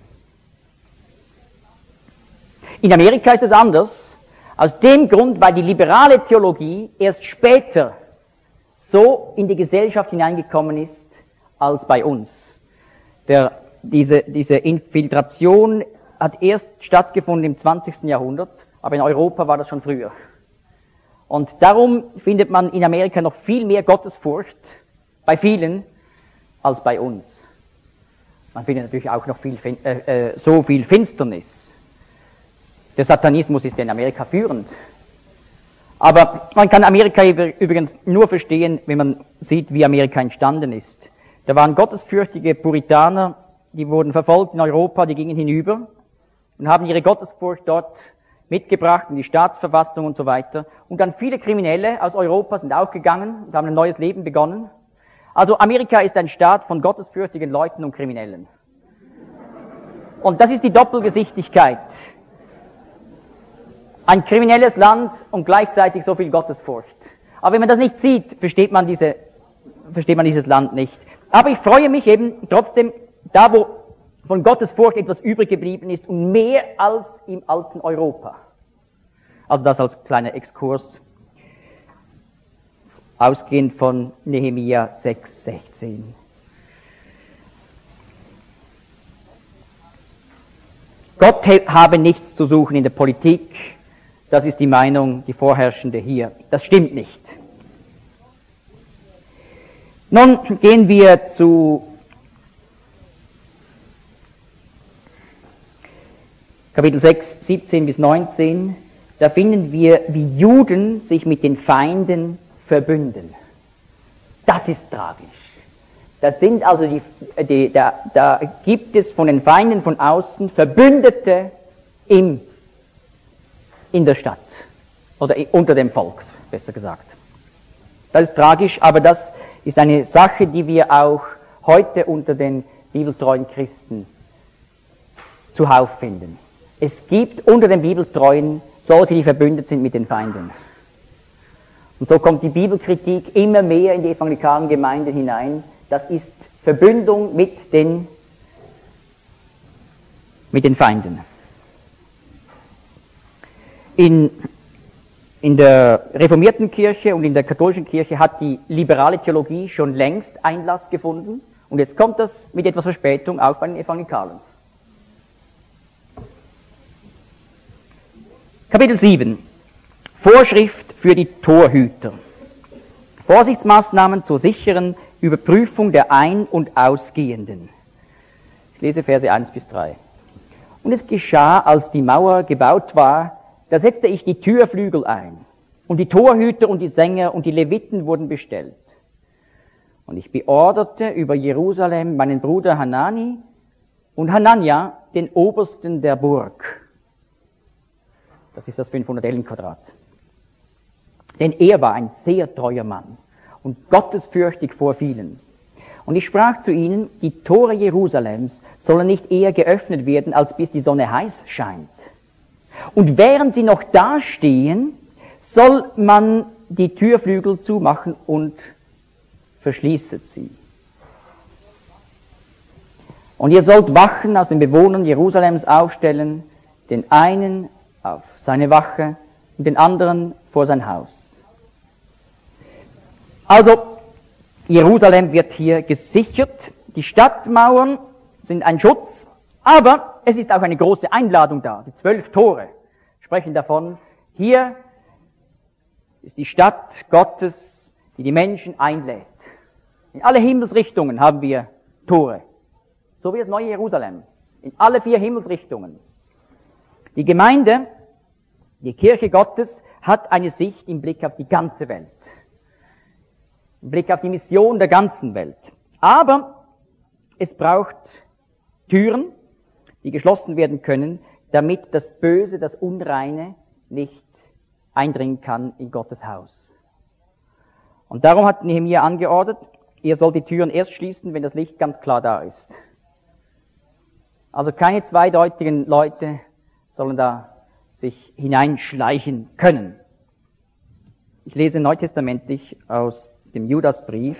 In Amerika ist es anders. Aus dem Grund, weil die liberale Theologie erst später so in die Gesellschaft hineingekommen ist, als bei uns. Diese Infiltration hat erst stattgefunden im 20. Jahrhundert, aber in Europa war das schon früher. Und darum findet man in Amerika noch viel mehr Gottesfurcht bei vielen als bei uns. Man findet natürlich auch noch so viel Finsternis. Der Satanismus ist in Amerika führend. Aber man kann Amerika übrigens nur verstehen, wenn man sieht, wie Amerika entstanden ist. Da waren gottesfürchtige Puritaner, die wurden verfolgt in Europa, die gingen hinüber und haben ihre Gottesfurcht dort mitgebracht in die Staatsverfassung und so weiter. Und dann viele Kriminelle aus Europa sind auch gegangen und haben ein neues Leben begonnen. Also Amerika ist ein Staat von gottesfürchtigen Leuten und Kriminellen. Und das ist die Doppelgesichtigkeit. Ein kriminelles Land und gleichzeitig so viel Gottesfurcht. Aber wenn man das nicht sieht, versteht man dieses Land nicht. Aber ich freue mich eben trotzdem, da wo von Gottesfurcht etwas übrig geblieben ist und mehr als im alten Europa. Also das als kleiner Exkurs, ausgehend von Nehemia 6,16. Gott habe nichts zu suchen in der Politik. Das ist die Meinung, die vorherrschende hier. Das stimmt nicht. Nun gehen wir zu Kapitel 6, 17 bis 19. Da finden wir, wie Juden sich mit den Feinden verbünden. Das ist tragisch. Das sind also da gibt es von den Feinden von außen Verbündete in der Stadt. Oder unter dem Volk, besser gesagt. Das ist tragisch, aber das ist eine Sache, die wir auch heute unter den bibeltreuen Christen zuhauf finden. Es gibt unter den Bibeltreuen solche, die verbündet sind mit den Feinden. Und so kommt die Bibelkritik immer mehr in die evangelikalen Gemeinden hinein. Das ist Verbündung mit den Feinden. In der reformierten Kirche und in der katholischen Kirche hat die liberale Theologie schon längst Einlass gefunden. Und jetzt kommt das mit etwas Verspätung auch bei den Evangelikalen. Kapitel 7. Vorschrift für die Torhüter. Vorsichtsmaßnahmen zur sicheren Überprüfung der Ein- und Ausgehenden. Ich lese Verse 1 bis 3. Und es geschah, als die Mauer gebaut war, da setzte ich die Türflügel ein. Und die Torhüter und die Sänger und die Leviten wurden bestellt. Und ich beorderte über Jerusalem meinen Bruder Hanani und Hanania, den Obersten der Burg. Das ist das 500 Ellenquadrat. Denn er war ein sehr treuer Mann und gottesfürchtig vor vielen. Und ich sprach zu ihnen, die Tore Jerusalems sollen nicht eher geöffnet werden, als bis die Sonne heiß scheint. Und während sie noch dastehen, soll man die Türflügel zumachen und verschließet sie. Und ihr sollt Wachen aus den Bewohnern Jerusalems aufstellen, den einen auf seine Wache und den anderen vor sein Haus. Also, Jerusalem wird hier gesichert, die Stadtmauern sind ein Schutz, aber es ist auch eine große Einladung da. Die 12 Tore sprechen davon, hier ist die Stadt Gottes, die die Menschen einlädt. In alle Himmelsrichtungen haben wir Tore, so wie das neue Jerusalem, in alle 4 Himmelsrichtungen. Die Gemeinde, die Kirche Gottes, hat eine Sicht im Blick auf die ganze Welt. Im Blick auf die Mission der ganzen Welt. Aber es braucht Türen, die geschlossen werden können, damit das Böse, das Unreine nicht eindringen kann in Gottes Haus. Und darum hat Nehemia angeordnet, ihr sollt die Türen erst schließen, wenn das Licht ganz klar da ist. Also keine zweideutigen Leute sollen da sich hineinschleichen können. Ich lese neutestamentlich aus dem Judasbrief.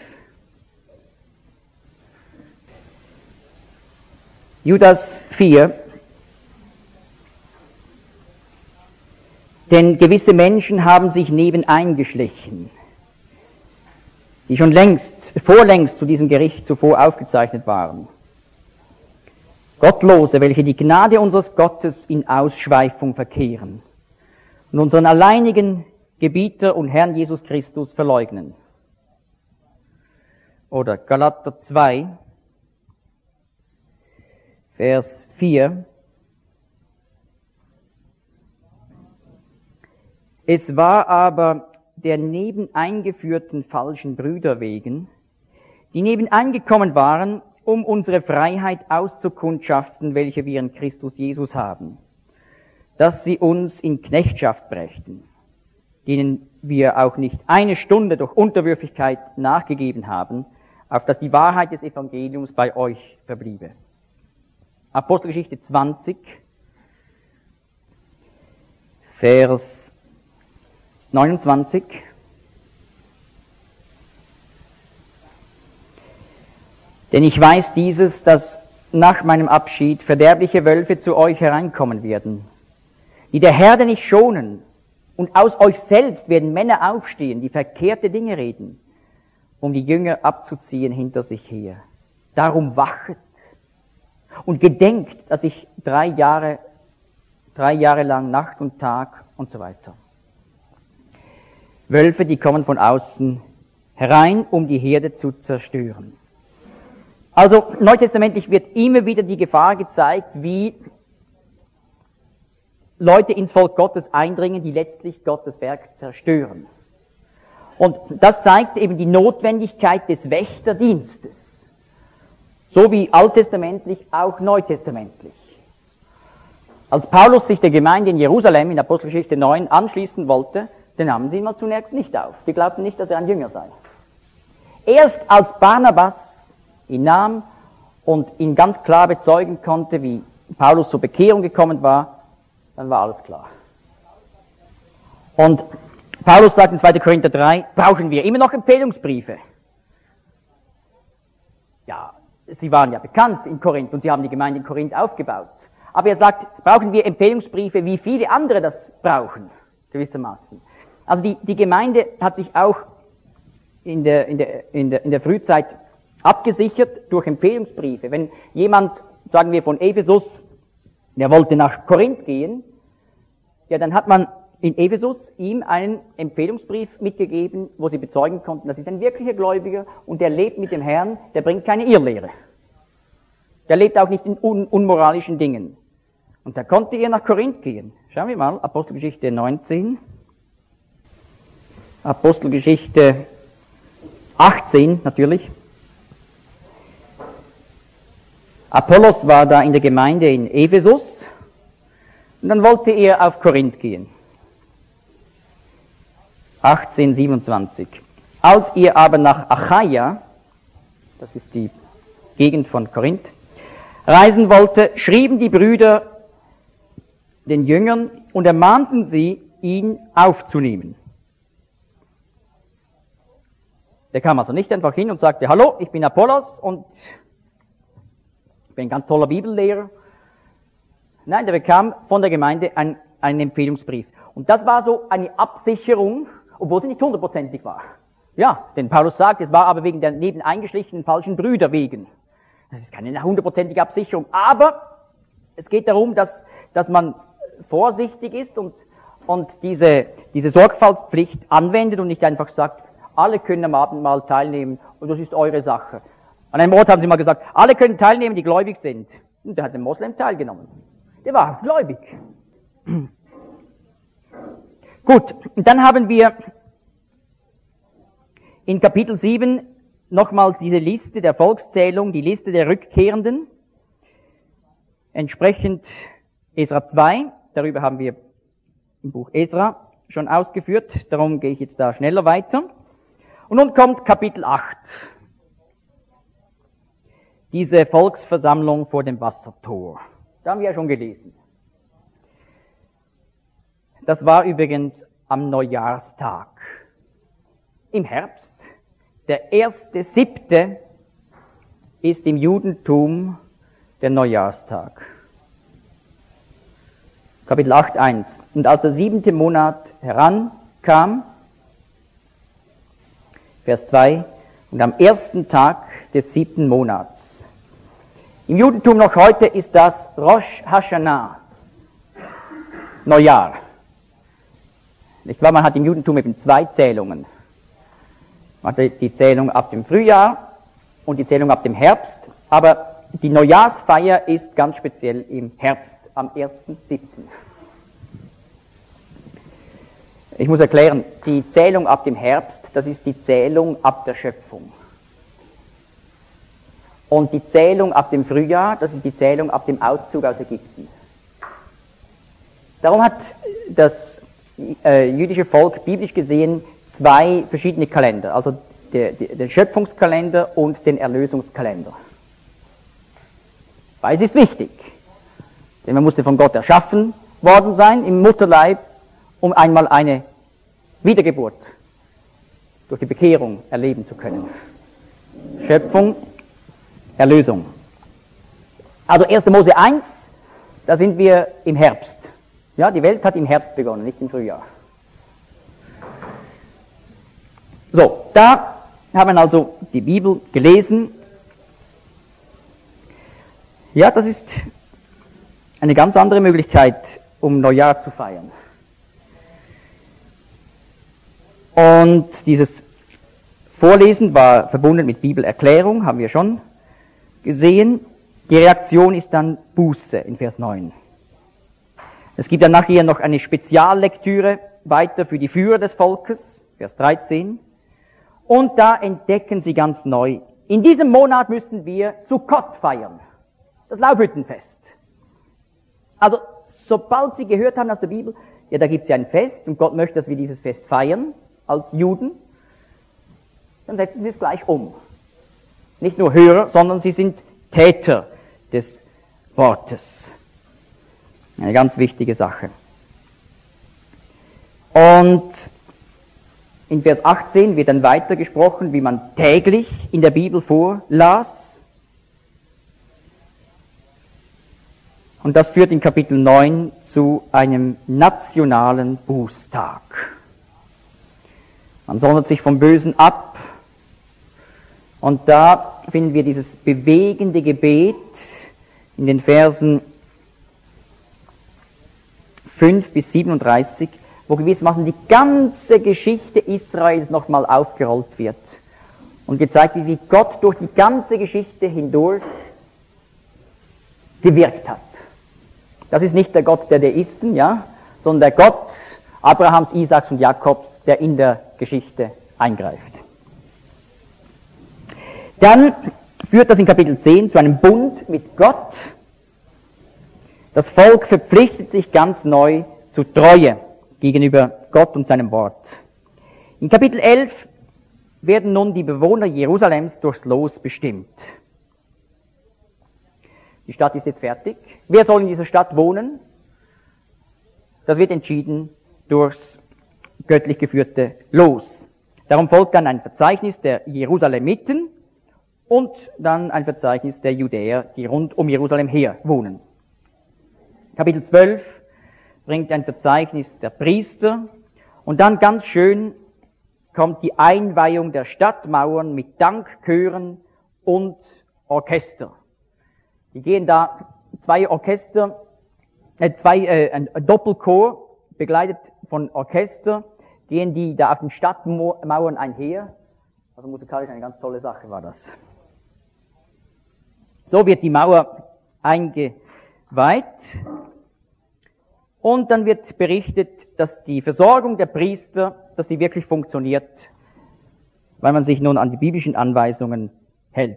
Judas 4. Denn gewisse Menschen haben sich nebeneingeschlichen, die schon vorlängst zu diesem Gericht zuvor aufgezeichnet waren. Gottlose, welche die Gnade unseres Gottes in Ausschweifung verkehren und unseren alleinigen Gebieter und Herrn Jesus Christus verleugnen. Oder Galater 2, Vers 4. Es war aber der nebeneingeführten falschen Brüder wegen, die nebeneingekommen waren, um unsere Freiheit auszukundschaften, welche wir in Christus Jesus haben, dass sie uns in Knechtschaft brächten, denen wir auch nicht eine Stunde durch Unterwürfigkeit nachgegeben haben, auf dass die Wahrheit des Evangeliums bei euch verbliebe. Apostelgeschichte 20, Vers 29. Denn ich weiß dieses, dass nach meinem Abschied verderbliche Wölfe zu euch hereinkommen werden, die der Herde nicht schonen, und aus euch selbst werden Männer aufstehen, die verkehrte Dinge reden, um die Jünger abzuziehen hinter sich her. Darum wachet und gedenkt, dass ich 3 Jahre lang Nacht und Tag und so weiter. Wölfe, die kommen von außen herein, um die Herde zu zerstören. Also neutestamentlich wird immer wieder die Gefahr gezeigt, wie Leute ins Volk Gottes eindringen, die letztlich Gottes Werk zerstören. Und das zeigt eben die Notwendigkeit des Wächterdienstes. So wie alttestamentlich, auch neutestamentlich. Als Paulus sich der Gemeinde in Jerusalem in Apostelgeschichte 9 anschließen wollte, den nahmen sie ihn mal zunächst nicht auf. Die glaubten nicht, dass er ein Jünger sei. Erst als Barnabas ihn nahm und ihn ganz klar bezeugen konnte, wie Paulus zur Bekehrung gekommen war, dann war alles klar. Und Paulus sagt in 2. Korinther 3, brauchen wir immer noch Empfehlungsbriefe. Ja, sie waren ja bekannt in Korinth und sie haben die Gemeinde in Korinth aufgebaut. Aber er sagt, brauchen wir Empfehlungsbriefe, wie viele andere das brauchen, gewissermaßen. Also die Gemeinde hat sich auch in der Frühzeit abgesichert durch Empfehlungsbriefe. Wenn jemand, sagen wir von Ephesus, der wollte nach Korinth gehen, ja, dann hat man in Ephesus ihm einen Empfehlungsbrief mitgegeben, wo sie bezeugen konnten, das ist ein wirklicher Gläubiger und der lebt mit dem Herrn, der bringt keine Irrlehre. Der lebt auch nicht in unmoralischen Dingen. Und da konnte er nach Korinth gehen. Schauen wir mal, Apostelgeschichte 19. Apostelgeschichte 18 natürlich. Apollos war da in der Gemeinde in Ephesus und dann wollte er auf Korinth gehen. 18:27. Als ihr aber nach Achaia, das ist die Gegend von Korinth, reisen wollte, schrieben die Brüder den Jüngern und ermahnten sie, ihn aufzunehmen. Der kam also nicht einfach hin und sagte, hallo, ich bin Apollos und ich bin ein ganz toller Bibellehrer. Nein, der bekam von der Gemeinde einen Empfehlungsbrief. Und das war so eine Absicherung, obwohl sie nicht 100%ig war. Ja, denn Paulus sagt, es war aber wegen der nebeneingeschlichenen falschen Brüder wegen. Das ist keine 100%ige Absicherung. Aber es geht darum, dass man vorsichtig ist und diese Sorgfaltspflicht anwendet und nicht einfach sagt, alle können am Abendmahl teilnehmen und das ist eure Sache. An einem Ort haben sie mal gesagt, alle können teilnehmen, die gläubig sind. Und der hat den Moslem teilgenommen. Der war gläubig. Gut, und dann haben wir in Kapitel 7 nochmals diese Liste der Volkszählung, die Liste der Rückkehrenden. Entsprechend Esra 2, darüber haben wir im Buch Esra schon ausgeführt, darum gehe ich jetzt da schneller weiter. Und nun kommt Kapitel 8. Diese Volksversammlung vor dem Wassertor. Da haben wir ja schon gelesen. Das war übrigens am Neujahrstag. Im Herbst. Der 1.7. ist im Judentum der Neujahrstag. Kapitel 8,1. Und als der 7. Monat herankam, Vers 2, und am 1. Tag des 7. Monats. Im Judentum noch heute ist das Rosh Hashanah, Neujahr. Nicht wahr? Man hat im Judentum eben zwei Zählungen. Man hat die Zählung ab dem Frühjahr und die Zählung ab dem Herbst, aber die Neujahrsfeier ist ganz speziell im Herbst, am 1.7. Ich muss erklären, die Zählung ab dem Herbst, das ist die Zählung ab der Schöpfung. Und die Zählung ab dem Frühjahr, das ist die Zählung ab dem Auszug aus Ägypten. Darum hat das jüdische Volk biblisch gesehen zwei verschiedene Kalender, also den Schöpfungskalender und den Erlösungskalender. Beides ist wichtig, denn man musste von Gott erschaffen worden sein im Mutterleib, um einmal eine Wiedergeburt durch die Bekehrung erleben zu können. Schöpfung, Erlösung. Also 1. Mose 1, da sind wir im Herbst. Ja, die Welt hat im Herbst begonnen, nicht im Frühjahr. So, da haben wir also die Bibel gelesen. Ja, das ist eine ganz andere Möglichkeit, um Neujahr zu feiern. Und dieses Vorlesen war verbunden mit Bibelerklärung, haben wir schon gesehen. Die Reaktion ist dann Buße in Vers 9. Es gibt dann nachher noch eine Speziallektüre weiter für die Führer des Volkes, Vers 13. Und da entdecken sie ganz neu, in diesem Monat müssen wir Sukkot feiern, das Laubhüttenfest. Also, sobald sie gehört haben aus der Bibel, ja, da gibt es ja ein Fest und Gott möchte, dass wir dieses Fest feiern, als Juden, dann setzen sie es gleich um. Nicht nur Hörer, sondern sie sind Täter des Wortes. Eine ganz wichtige Sache. Und in Vers 18 wird dann weiter gesprochen, wie man täglich in der Bibel vorlas. Und das führt in Kapitel 9 zu einem nationalen Bußtag. Man sondert sich vom Bösen ab. Und da finden wir dieses bewegende Gebet in den Versen 5 bis 37, wo gewissermaßen die ganze Geschichte Israels nochmal aufgerollt wird und gezeigt wird, wie Gott durch die ganze Geschichte hindurch gewirkt hat. Das ist nicht der Gott der Deisten, ja, sondern der Gott Abrahams, Isaaks und Jakobs, der in der Geschichte eingreift. Dann führt das in Kapitel 10 zu einem Bund mit Gott. Das Volk verpflichtet sich ganz neu zu Treue gegenüber Gott und seinem Wort. In Kapitel 11 werden nun die Bewohner Jerusalems durchs Los bestimmt. Die Stadt ist jetzt fertig. Wer soll in dieser Stadt wohnen? Das wird entschieden durchs göttlich geführte Los. Darum folgt dann ein Verzeichnis der Jerusalemiten und dann ein Verzeichnis der Judäer, die rund um Jerusalem her wohnen. Kapitel 12 bringt ein Verzeichnis der Priester und dann ganz schön kommt die Einweihung der Stadtmauern mit Dankchören und Orchester. Die gehen da zwei Orchester, ein Doppelchor, begleitet von Orchester, gehen die da auf den Stadtmauern einher. Also musikalisch eine ganz tolle Sache war das. So wird die Mauer eingeweiht und dann wird berichtet, dass die Versorgung der Priester, dass die wirklich funktioniert, weil man sich nun an die biblischen Anweisungen hält.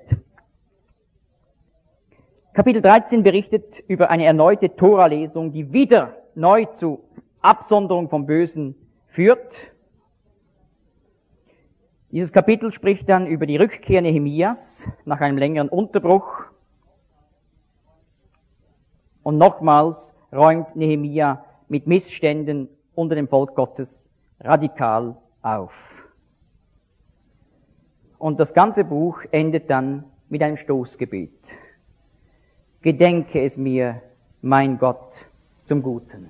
Kapitel 13 berichtet über eine erneute Tora-Lesung, die wieder neu zu Absonderung vom Bösen führt. Dieses Kapitel spricht dann über die Rückkehr Nehemias nach einem längeren Unterbruch. Und nochmals räumt Nehemia mit Missständen unter dem Volk Gottes radikal auf. Und das ganze Buch endet dann mit einem Stoßgebet. Gedenke es mir, mein Gott, zum Guten.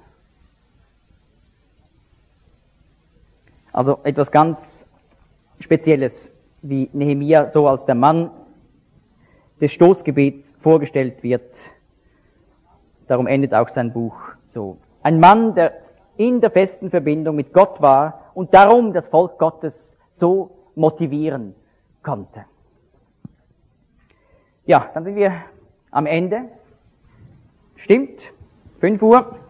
Also etwas ganz Spezielles, wie Nehemia so als der Mann des Stoßgebets vorgestellt wird. Darum endet auch sein Buch so. Ein Mann, der in der festen Verbindung mit Gott war und darum das Volk Gottes so motivieren konnte. Ja, dann sind wir am Ende. Stimmt, 5 Uhr.